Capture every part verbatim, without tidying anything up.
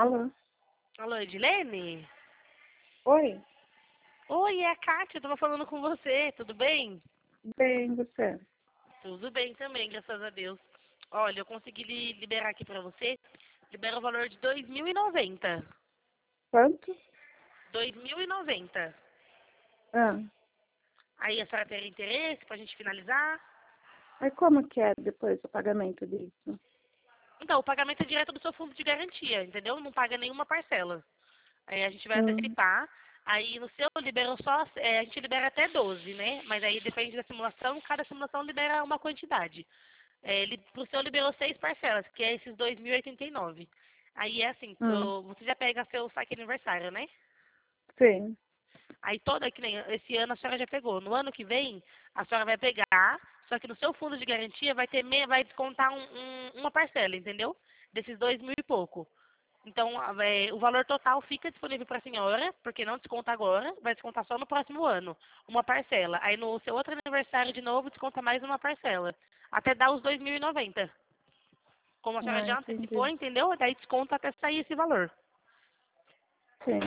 Alô? Alô, Edilene? Oi, Oi, é a Kátia, eu tava falando com você, tudo bem? bem, você? Tudo bem também, graças a Deus. Olha, eu consegui li- liberar aqui pra você, libera o valor de dois mil e noventa. Quanto? dois mil e noventa. Ah, Aí a senhora tem interesse pra gente finalizar? aí como que é depois o pagamento disso? Então, o pagamento é direto do seu fundo de garantia, entendeu? Não paga nenhuma parcela. Aí a gente vai Hum, antecipar. Aí no seu liberou só, é, a gente libera até doze, né? Mas aí depende da simulação, cada simulação libera uma quantidade. É, ele, pro seu liberou seis parcelas, que é esses dois mil e oitenta e nove. Aí é assim, hum, pro- você já pega seu saque aniversário, né? sim. Aí toda, que nem esse ano a senhora já pegou. No ano que vem, a senhora vai pegar, só que no seu fundo de garantia vai ter me- vai descontar um- um- uma parcela, entendeu? Desses dois mil e pouco. Então, a- é, o valor total fica disponível para a senhora, porque não desconta agora, vai descontar só no próximo ano, uma parcela. Aí no seu outro aniversário de novo, desconta mais uma parcela, até dar os dois mil e noventa. Como a senhora Ah, já antecipou, entendi. entendeu? Daí desconta até sair esse valor. Sim,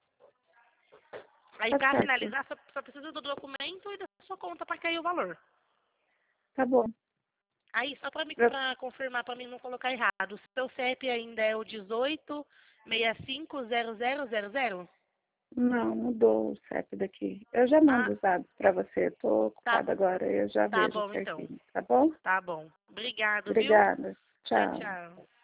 Aí tá para certo. finalizar, só, só precisa do documento e da sua conta para cair o valor. Tá bom. Aí, só para Eu- para confirmar, para mim não colocar errado, o seu C E P ainda é o dezoito seis cinco zero zero zero zero? Não, mudou o C E P daqui. Eu já Ah, mando os dados pra você. Tô tá, ocupada agora, eu já tá vejo bom então. certinho, tá bom? Tá bom. Obrigado, viu? Obrigada. Tchau, Tchau. tchau.